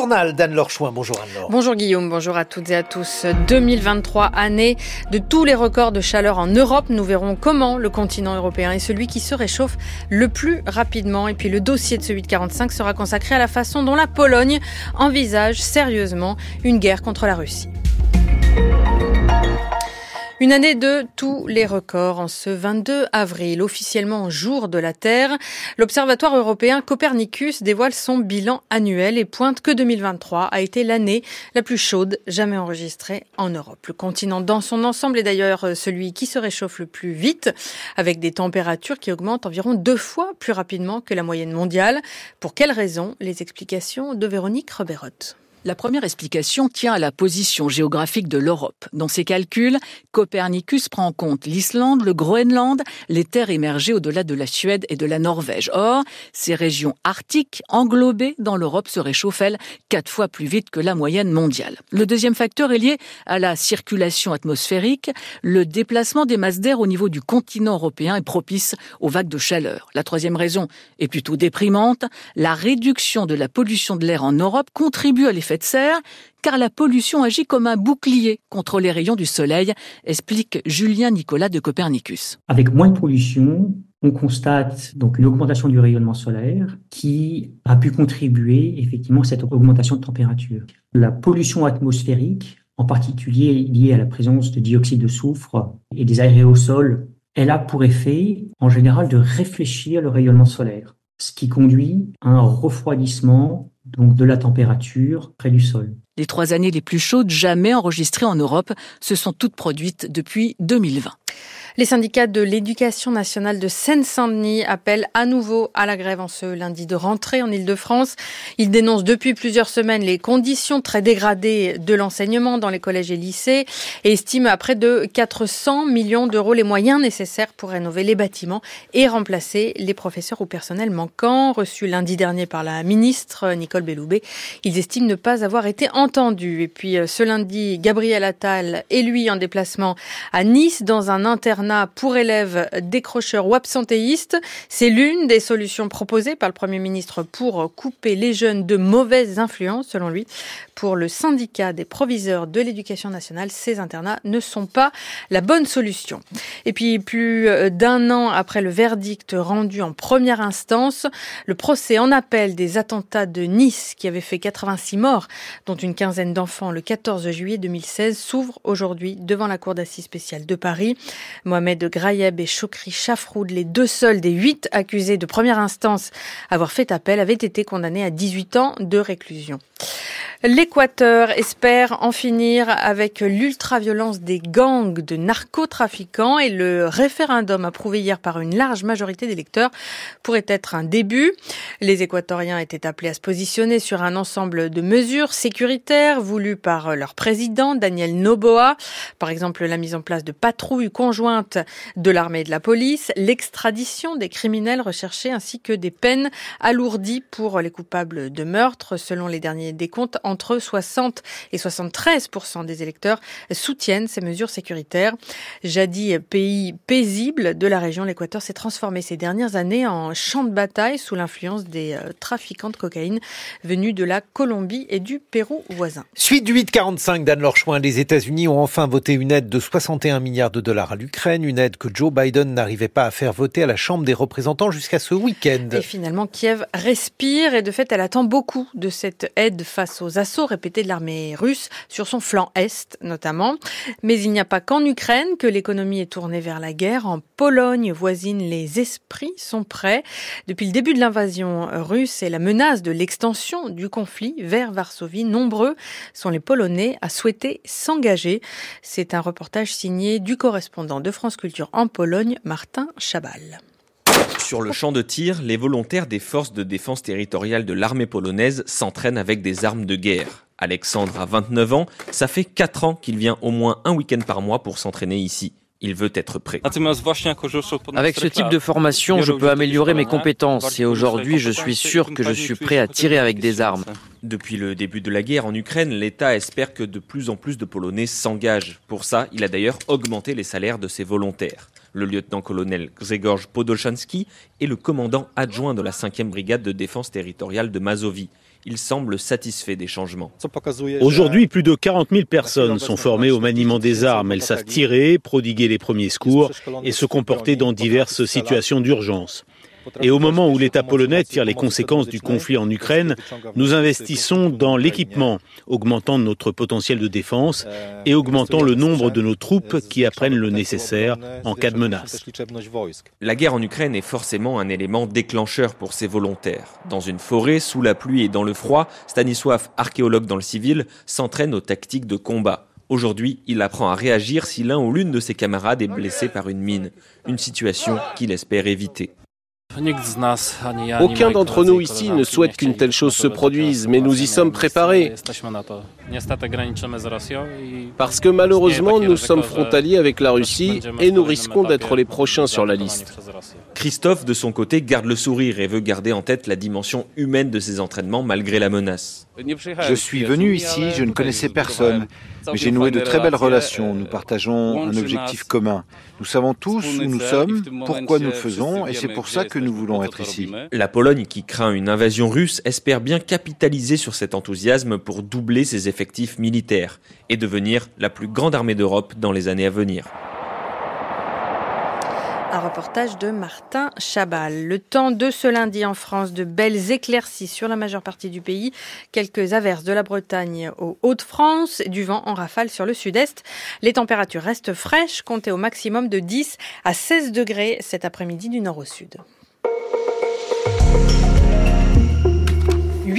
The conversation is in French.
journal d'Anne-Laure Chouin. Bonjour Anne-Laure. Bonjour Guillaume, bonjour à toutes et à tous. 2023, année de tous les records de chaleur en Europe. Nous verrons comment le continent européen est celui qui se réchauffe le plus rapidement. Et puis le dossier de ce 845 sera consacré à la façon dont la Pologne envisage sérieusement une guerre contre la Russie. Une année de tous les records en ce 22 avril, officiellement jour de la Terre. L'Observatoire européen Copernicus dévoile son bilan annuel et pointe que 2023 a été l'année la plus chaude jamais enregistrée en Europe. Le continent dans son ensemble est d'ailleurs celui qui se réchauffe le plus vite, avec des températures qui augmentent environ 2 fois plus rapidement que la moyenne mondiale. Pour quelles raisons? Les explications de Véronique Reberotte. La première explication tient à la position géographique de l'Europe. Dans ses calculs, Copernicus prend en compte l'Islande, le Groenland, les terres émergées au-delà de la Suède et de la Norvège. Or, ces régions arctiques englobées dans l'Europe se réchauffent, elles, 4 fois plus vite que la moyenne mondiale. Le deuxième facteur est lié à la circulation atmosphérique. Le déplacement des masses d'air au niveau du continent européen est propice aux vagues de chaleur. La troisième raison est plutôt déprimante. La réduction de la pollution de l'air en Europe contribue à l'effet de serre, car la pollution agit comme un bouclier contre les rayons du soleil, explique Julien Nicolas de Copernicus. Avec moins de pollution, on constate donc une augmentation du rayonnement solaire qui a pu contribuer effectivement à cette augmentation de température. La pollution atmosphérique, en particulier liée à la présence de dioxyde de soufre et des aérosols, elle a pour effet en général de réfléchir le rayonnement solaire, ce qui conduit à un refroidissement donc de la température près du sol. Les 3 années les plus chaudes jamais enregistrées en Europe se sont toutes produites depuis 2020. Les syndicats de l'éducation nationale de Seine-Saint-Denis appellent à nouveau à la grève en ce lundi de rentrée en Île-de-France. Ils dénoncent depuis plusieurs semaines les conditions très dégradées de l'enseignement dans les collèges et lycées et estiment à près de 400 millions d'euros les moyens nécessaires pour rénover les bâtiments et remplacer les professeurs ou personnels manquants. Reçus lundi dernier par la ministre Nicole Belloubet, ils estiment ne pas avoir été entendus. Et puis ce lundi, Gabriel Attal est lui en déplacement à Nice dans un internat pour élèves décrocheurs ou absentéistes. C'est l'une des solutions proposées par le Premier ministre pour couper les jeunes de mauvaises influences, selon lui. Pour le syndicat des proviseurs de l'éducation nationale, ces internats ne sont pas la bonne solution. Et puis, plus d'1 an après le verdict rendu en première instance, le procès en appel des attentats de Nice, qui avait fait 86 morts, dont une quinzaine d'enfants le 14 juillet 2016, s'ouvre aujourd'hui devant la Cour d'assises spéciale de Paris. Mohamed Grayeb et Chokri Chafroud, les 2 seuls des 8 accusés de première instance à avoir fait appel, avaient été condamnés à 18 ans de réclusion. L'Équateur espère en finir avec l'ultraviolence des gangs de narcotrafiquants et le référendum approuvé hier par une large majorité d'électeurs pourrait être un début. Les Équatoriens étaient appelés à se positionner sur un ensemble de mesures sécuritaires voulues par leur président, Daniel Noboa. Par exemple, la mise en place de patrouilles conjointes de l'armée et de la police, l'extradition des criminels recherchés ainsi que des peines alourdies pour les coupables de meurtre. Selon les derniers décomptes, entre 60 et 73% des électeurs soutiennent ces mesures sécuritaires. Jadis pays paisible de la région, l'Équateur s'est transformé ces dernières années en champ de bataille sous l'influence des trafiquants de cocaïne venus de la Colombie et du Pérou voisin. Suite du 845 d'Anne-Laure Chouin, les États-Unis ont enfin voté une aide de 61 milliards de dollars à l'Ukraine, une aide que Joe Biden n'arrivait pas à faire voter à la Chambre des représentants jusqu'à ce week-end. Et finalement, Kiev respire et de fait, elle attend beaucoup de cette aide face aux assauts répétés de l'armée russe sur son flanc est notamment. Mais il n'y a pas qu'en Ukraine que l'économie est tournée vers la guerre. En Pologne voisine, les esprits sont prêts. Depuis le début de l'invasion russe et la menace de l'extension du conflit vers Varsovie, nombreux sont les Polonais à souhaiter s'engager. C'est un reportage signé du correspondant de France Culture en Pologne, Martin Chabal. Sur le champ de tir, les volontaires des forces de défense territoriale de l'armée polonaise s'entraînent avec des armes de guerre. Alexandre a 29 ans, ça fait 4 ans qu'il vient au moins un week-end par mois pour s'entraîner ici. Il veut être prêt. Avec ce type de formation, je peux améliorer mes compétences et aujourd'hui, je suis sûr que je suis prêt à tirer avec des armes. Depuis le début de la guerre en Ukraine, l'État espère que de plus en plus de Polonais s'engagent. Pour ça, il a d'ailleurs augmenté les salaires de ses volontaires. Le lieutenant-colonel Grzegorz Podolszański est le commandant adjoint de la 5e brigade de défense territoriale de Mazovie. Il semble satisfait des changements. Aujourd'hui, plus de 40 000 personnes sont formées au maniement des armes. Elles savent tirer, prodiguer les premiers secours et se comporter dans diverses situations d'urgence. Et au moment où l'État polonais tire les conséquences du conflit en Ukraine, nous investissons dans l'équipement, augmentant notre potentiel de défense et augmentant le nombre de nos troupes qui apprennent le nécessaire en cas de menace. La guerre en Ukraine est forcément un élément déclencheur pour ces volontaires. Dans une forêt, sous la pluie et dans le froid, Stanisław, archéologue dans le civil, s'entraîne aux tactiques de combat. Aujourd'hui, il apprend à réagir si l'un ou l'une de ses camarades est blessé par une mine. Une situation qu'il espère éviter. Aucun d'entre nous ici ne souhaite qu'une telle chose se produise, mais nous y sommes préparés. Parce que malheureusement, nous sommes frontaliers avec la Russie et nous risquons d'être les prochains sur la liste. Christophe, de son côté, garde le sourire et veut garder en tête la dimension humaine de ses entraînements malgré la menace. Je suis venu ici, je ne connaissais personne, mais j'ai noué de très belles relations. Nous partageons un objectif commun. Nous savons tous où nous sommes, pourquoi nous le faisons, et c'est pour ça que nous voulons être ici. La Pologne, qui craint une invasion russe, espère bien capitaliser sur cet enthousiasme pour doubler ses effectifs militaires et devenir la plus grande armée d'Europe dans les années à venir. Un reportage de Martin Chabal. Le temps de ce lundi en France, de belles éclaircies sur la majeure partie du pays. Quelques averses de la Bretagne aux Hauts-de-France, du vent en rafale sur le sud-est. Les températures restent fraîches, comptez au maximum de 10 à 16 degrés cet après-midi du nord au sud.